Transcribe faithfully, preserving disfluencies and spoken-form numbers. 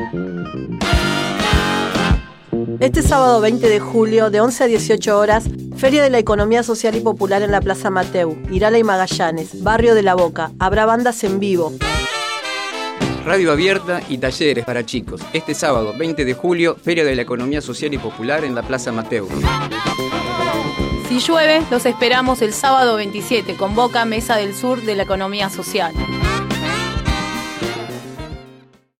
Este sábado veinte de julio, de once a dieciocho horas, Feria de la Economía Social y Popular en la Plaza Mateu, Irala y Magallanes, Barrio de la Boca. Habrá bandas en vivo. Radio abierta y talleres para chicos. Este sábado veinte de julio, Feria de la Economía Social y Popular en la Plaza Mateu. Si llueve, los esperamos el sábado veintisiete. Convoca Mesa del Sur de la Economía Social.